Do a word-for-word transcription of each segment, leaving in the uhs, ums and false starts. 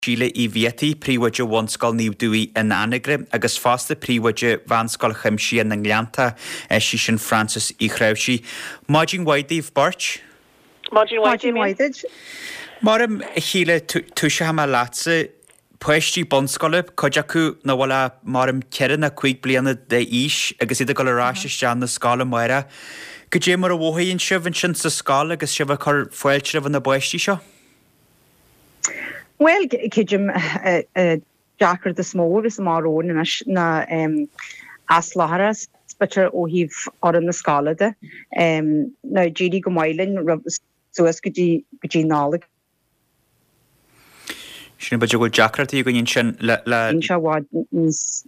Síle í bhétaí príomhaide bhanscoil níomhdúí in Anagrim agus fásta príomhaide bhanscoil chimsí na Ngleanta sí sin Francis í Chraibhsí. Máidín Waidíh Bart? Máidín Waidíh. Marm Síle tú se ha lása Puistí bonscoile chuide acu na bhla marm cean na chuig bliana de ís agus iad go leráiste tean na scála maira. Go dé mar a bhthaíonn sibhann sin sa scála agus sibh chu foiilte na buistí seo? Well, Kijim Jacker the Small is Maroon and na um Aslaharas, but oh he've or in the Scalada. Um now G D Gomailin so as could you could you knowledge. Sin ba go Jacker tí go sin le le Insha wad is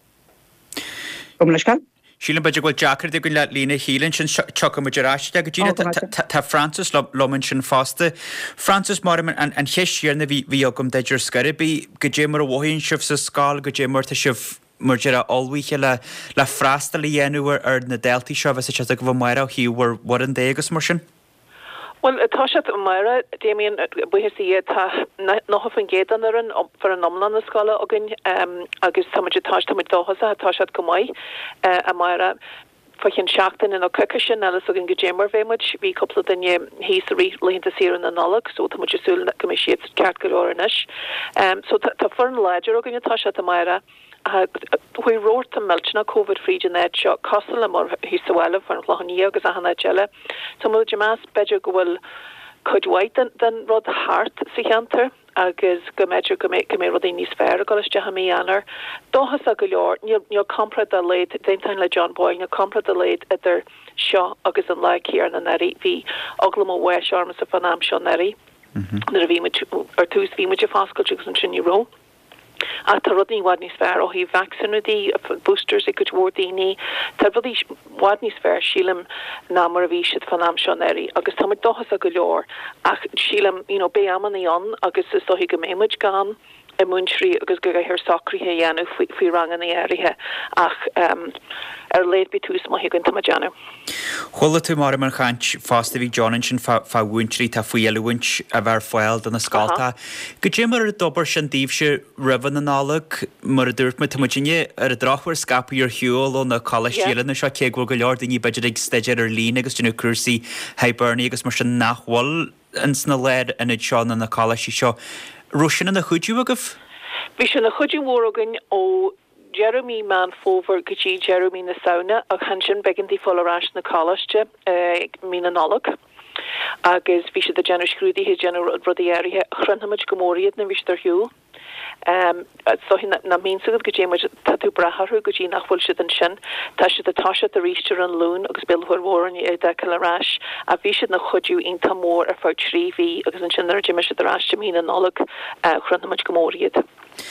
Gomlashkan. Sílan beidir goil Jackar de go le lína hílann sin tucha muidirráiste go dtíine tá Francis lomann sin fásta. Francis mar an cheisíarna bhí bhí agam deidir scaribí go dé mar a bhhaíonn sibh sa scáil go dé mar tá sibh mar dear olmhaithe le le freastal í dhéanúir ar na déaltaí seo bheits se go bh maira hiúhar war an dégus mar sin? Well, Tasha Myra, Damien, we have seen ta noch of engaged on there for a nominal scholar again. Um, I guess some of the Tash to my Dohasa, Tasha Kamai, uh, Myra. Fucking Shackton and a Kirkishan, Alice again Gajammer very much. We couple of the he's really into seer in the Nolog, so to much soul that commissions Catgoranish. Um, so to foreign ledger again, Tasha to Myra. Uh, we wrote to Melchina COVID free Janet shot Cossalam or Hisawella for Lahania because I had Jella. Some of the Jamas better go well could white than than Rod Hart Sihanter. Agus go measure go make me rod in sphere go Jahamianer. Do has a galore, you you compra the late, same time like John Boyle, you compra the late at their shaw agus and like here and Neri V Oglamo West Arms of an Amshon Neri. The V or two V much of Fascal Jigs and Chin row. At Rodney Wadney Sphere, or he vaccinated boosters, he could wardini, Tabby Wadney Sphere, Sheelam Namaravish at Fanam Shoneri, August Thomas Dohas a galore, Ach Sheelam, you know, Bayamani on, August so he can image gone, a munchri, August Gaga her soccer here, Yanu, if we rang in the area, Ach, um, er late be too small, he can to Majano. Chula tú mar man chaint fásta bhí John sin fa bhaintrí tá fuialúint a bhar foiil don na scalta. Go dé mar a dobar sin díobse rivan an nálag mar a dúirt me tumaidine ar a drachhar scapaí ar hiúil ó na colas díalan na seo céaghfuil go leor daoine beidir ag steidir ar lína agus dúna cuasaí Hibernia agus mar sin nachhfuil an sna leid in seo na na colasí seo. Rúsin na chuidú agah? Bhí sin na chuidú mórgan ó Jeremy Man Fover Gaji Jeremy na sauna a hanshin beginti folarash na college uh, mina nolog agus vi the general scrudi his general rudi area chranhamach gomoriad na vister hu um so hin na mean so gaji much tatu braharu gaji nach full shit and shin tasha the tasha the richter and loon agus bill her war and e da kalarash a vi na chudu in tamor a for trivi agus an shin der jimisha the rash mina nolog uh chranhamach gomoriad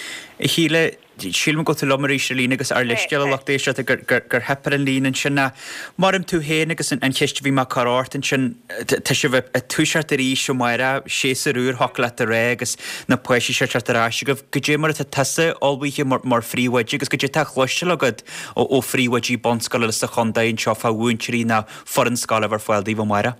Híle sílim go lomar éis lína agus ar leisceal lechtééis gur hepar an lína sinna marm tú héana agus an cheist bhí mar choráirtain sin te se bheith a túseart a rí seo maira séar úr hola a ré agus na poisí seart ará go go dé mar a tasa ábhaithe mar fríhaide agus go dé tá chluiste agad ó ó fríhaidí bonscoil le sa chundaín seo fá bhúintí na foran scala bhar foiildaí bh maira.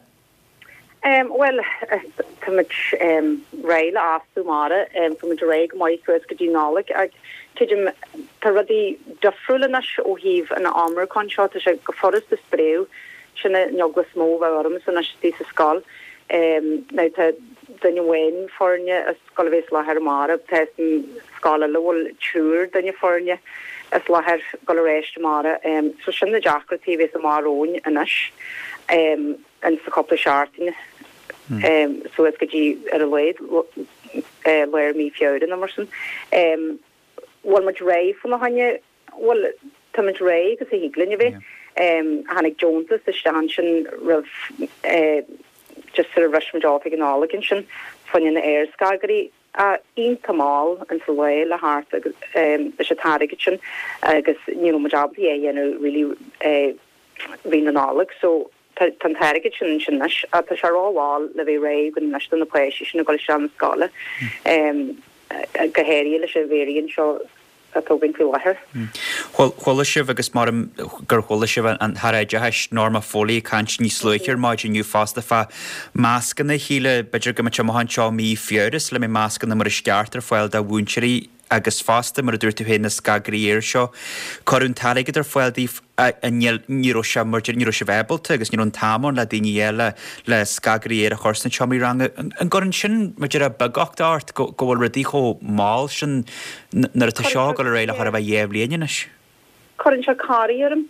Um, well, uh, too much um, rail after Mara, um, too much rag, my first could you know, like, I could you already differulanash or heave an armor conshot as a forest the spray, shana yoga small arms and a stiff skull. Um, now to then you win for you a skull of Isla Hermara, testing skull a little truer than you for you as La Her Goloresh Mara, um, so shin the jacket T V is a maroon and ash, um, and it's a couple of sharting. Um, so it's good you at a way uh, where me fjord and Emerson. Um, one much ray from a hanya, well, too much ray because he glinive. Um, Hannick Jones is the stanchion of uh, just sort of rush majority and all again, fun in the air scargary. Uh, in Kamal and so way la heart um the Shatarigan, I guess you know majority you know really uh being an alec so. Tantarigation Shinash at the Sharo wall, Levy Ray, and Nash on the Place, Shinagol Shan Scholar, um, Gaheri, Lashavarian, show atógann fi wahar. Chola sibh agus mar gur chola sibh an tharaide norma fólaí cant ní slúithir máid inniu fásta fa máscanna híle beidir go te mohan seo mí fiúras le mé máscanna mar steartar foiil de bhúnseí agus fásta mar a dúirtu héna scagríir seo choún taligad ar foiildaí níró se mardir níró se bhebalta agus níún tamán le daoine eile le scagríir a chósna teomí rang an gorann sin maidir a bagacht art go bhfuil radícho máil sin nar a tá seo go le réile chu a bheith dhéhlíanais. Corann se cáíarm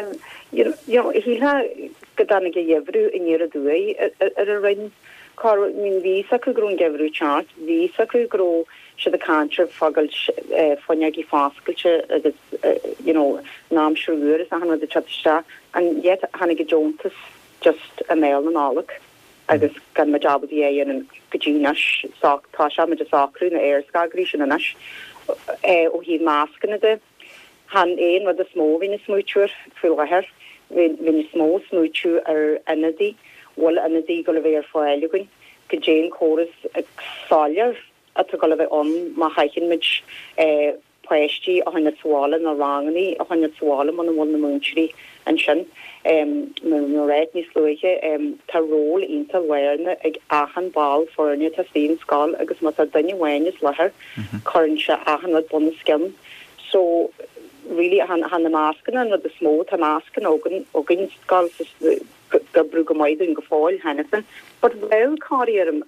híle go danna go dhéhrú in níar a dúé ar a rinn mín ví acu grún gefrú chart, ví acu gró se de cantir fagel fonneagi fáskelte agus náam siúr is a han de chatsta an yet hannig Jones just a mail an áleg agus gan ma job é an gogénas tá me de sacrú na airskagrí sin anas ó hí másken de han éon wat a smó vin smúúr fuher vin smó smúú ar anadí wall anadí go bvé ar fáilegunn go Jane choras ag sáir a go bheith an má haichin mid poisttí a hanna sála na ranganí a hanna sála man bhil na múnsí an sin nó réit ní slóige tá ról ínta lena ag achan ball forne tá sín sáil agus má danne bhhaines lethir chuann se achan le buna skim so really han han na masken an de smó tá masken ogan ogin sáil go brú go maidún go fáil Hennison, but well cáíarm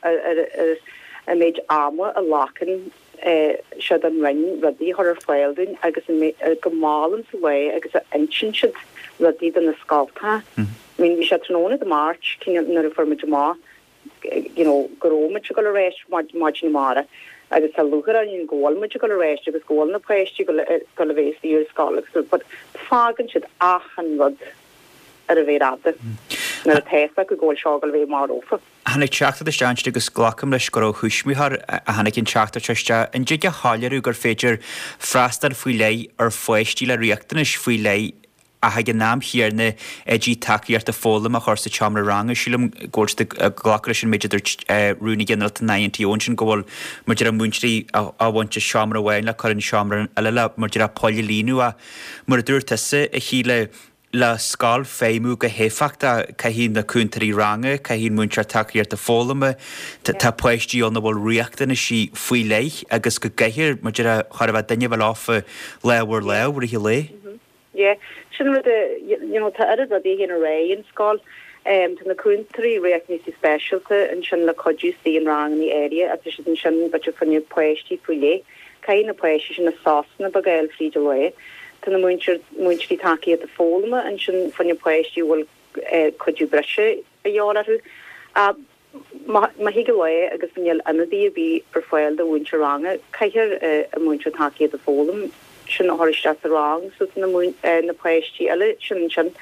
a méid ama a lacan se an rin radí har fáildún agus go málan sa le agus a insin si radí an na scalta. Mín vi se tróna de March cin na reformid má goróme go a rééis margin mara agus a lugar an ggóil me go a rééis agus ggóil na préistí go le bhééis í sá, but fagan siid achan rud ar a bhéráda. Na a tefa go ggóil seágal bhé mar ófa. Hannig teachta de steint agus glacham leis go thuismíthar a hannig cinn teachta teiste an deide háileú gur féidir freistal faoi lei ar foiistí le riachtanis faoi lei a ha gan náam hiarne dí takeíart a fólam a chósta teamra ranga sílam ggósta glachar sin méidir rúna general a naontíón sin gohfuil muidir a múntirí a bhainte seamra bhhain le chuann seamra eile le muidir a poile líú a mar a dúirtasa a híle le scáil féimú go héfachta caihín na cúntarí ranga, caihín múntear takeíart a fólama tá poisttí anna bhfuil riachtainna sí faoi lei agus go gaithir muidir a chuir bheith daine bhil áfa lehar lehar hí lé. Yeah, sin tá a a hén a ré in sáil tá na cúntarí réachní sí specialta an sin le codú sí an rang ní area a si an sin bute fanne poisttí faoi lé, cai na poisttí sin na sásna bagail fríd le. Tá na muintí takeí a fólma an sin fanne poisttí bhfuil codú breise a dheálarú a ma hi go le agus fanil anadí a bhí ar foiil de bhainte ranga caiithir a muinte takeí a fólam sin áiriste a rang so na na poisttí eile sin sin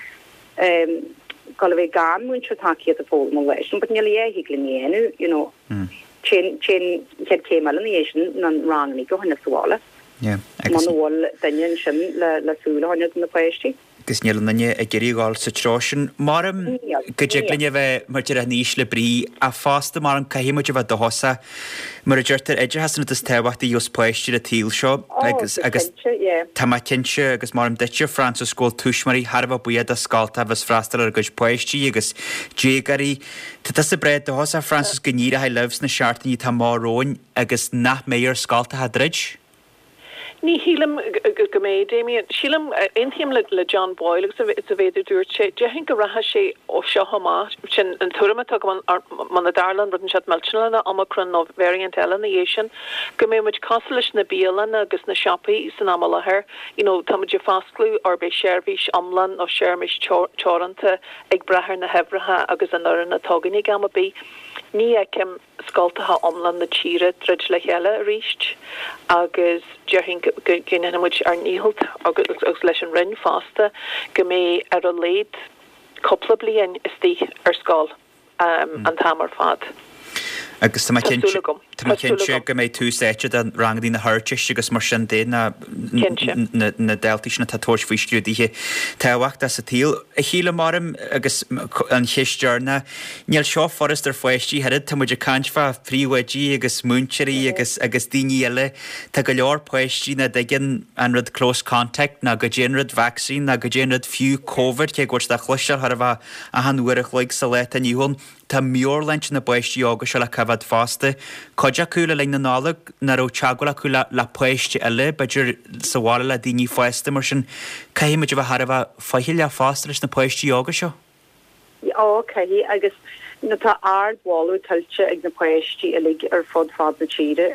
gal bheith gan muinte takeí a fólam leis, but níl é hi glinnéanú you know chin chin head céim eile sin na rangní go hanna sála. Yeah, Manhil daine sin le lesúla haine na poisttí. Gus níl nanne a geiríáil sa trosin. Marm go déglenne bheith martir a níos le brí a fásta mar an caiimiidir bheith dohosa mar a dúirtar idir hasanna is tehachtaí os poisttí a tíl seo agus agus tá cinse agus marm deite Francis scóil túismarí Harbh buiad a scalta bheits freistal ar agus poisttí agus dégarí Tá sa breid dohosa Francis go níra ha lehs na seaartaí tá máróin agus nach méar scalta ha drid. Ní hílam go mé Damien sílam intíam le le John Boyle agus it's a féidir dúir sé de hin go ratha sé ó seo hamá sin an tuama tu man na Darlan rud an se melna Omicron nó variant eile na héisian go mé muid coslis na bíalan agus na sipaí san am lethir you know táidir fastclú ar be seirbhís amlan ó seirmis teoranta ag brethir na hebratha agus an nuan na toganní gama bí ní ecem scoltatha omlan na tíre trid le heile a ríist agus dearhin ginmuid ar níhalt agus leis an rinn fásta go mé ar a léad coppla blian istí ar scáil an tamar fad. Agus tá Tá cinse go méid tú séite an rangí na háirte agus mar sin dé na deltaí na tátóir faoisciúdíthe táhacht sa tíl. A chéile marm agus an chistearna níl seo forras ar foiistí head tá muidir caiintfa príomhaidí agus múnseirí agus agus daoine eile tá go leor poisttí na dgin an rud close contact na go déanrad vaccín na go déanrad fiú COVID ché gúir de chluistear ar bh a hanhuiach leig sa leit a níhún tá mior leint na poisttí agus se le cehad fásta coide cúla le na nála na ó teagla chu le poistte eile beidir sa bhála le daoine foiiste mar sin caiimiid bh har bh fáhí le fásta leis na poisttí agus seo? Á caihí agus na tá ardháú tuilte ag na poisttí a lig ar fod fád na tíre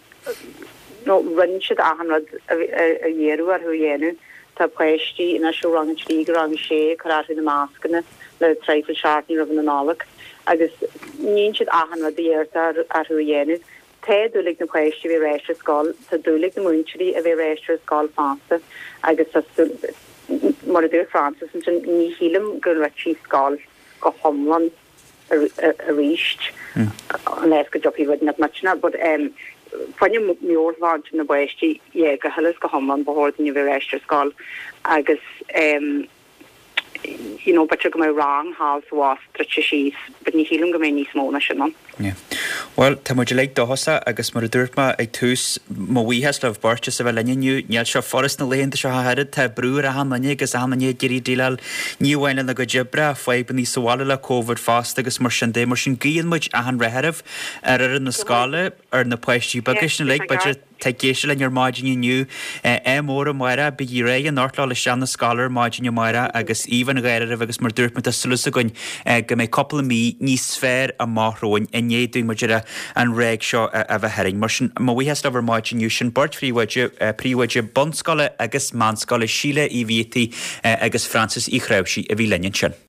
nó rinn siad ahanrad a dhéú ar thu dhéanú tá poisttí ina siú rang trí rang sé choráú na máscanna le treifil seaartní ra na nálaach agus níon siad ahanrad dhéirta ar thu dhéanú té dúlig na poisttí bhí réistre sáil tá dúlig na múnseirí a bhí réistre sáil fásta agus mar a dúir Francis an ní hílam gur ratí sáil go homlan a ríist an leis go jobí na matna, but um, fanne miorhhaint na buisttí é go helas go homlan behoord in bhí réistre sáil agus um, you know, but go mé rang há was trete síos, but ní hílam go mé níos móna sin an. Yeah. Well, tá muidir le dohasa agus mar a dúirtma ag túús móhíhes leh barte sa bheith leniu neall seo forras na léonnta se hahead tá brúr a hanlaine agus hanlaine gurí díal níomhhaine na go dibre foiban ní sáile le COVID fásta agus mar sin dé mar sin gíon muid a an réherh ar ar na scála ar na poisttí bagus na le beidir tá géisi le ar maidine nniu é mór mara be í ré an náirlá le seanna scálar maidine mara agus íhan a gaiire agus mar dúirt me a sulúsa goin go mé coppla mí níos sfér a máthróin inéadú muidir an réig seo a bheith hering. Mar sin má bhuihes le bhar maidiniu sin bord príomhaide príomhaide bonscála agus manscála síle í bhítaí agus Francis í chraibhsí a bhí leinn sin.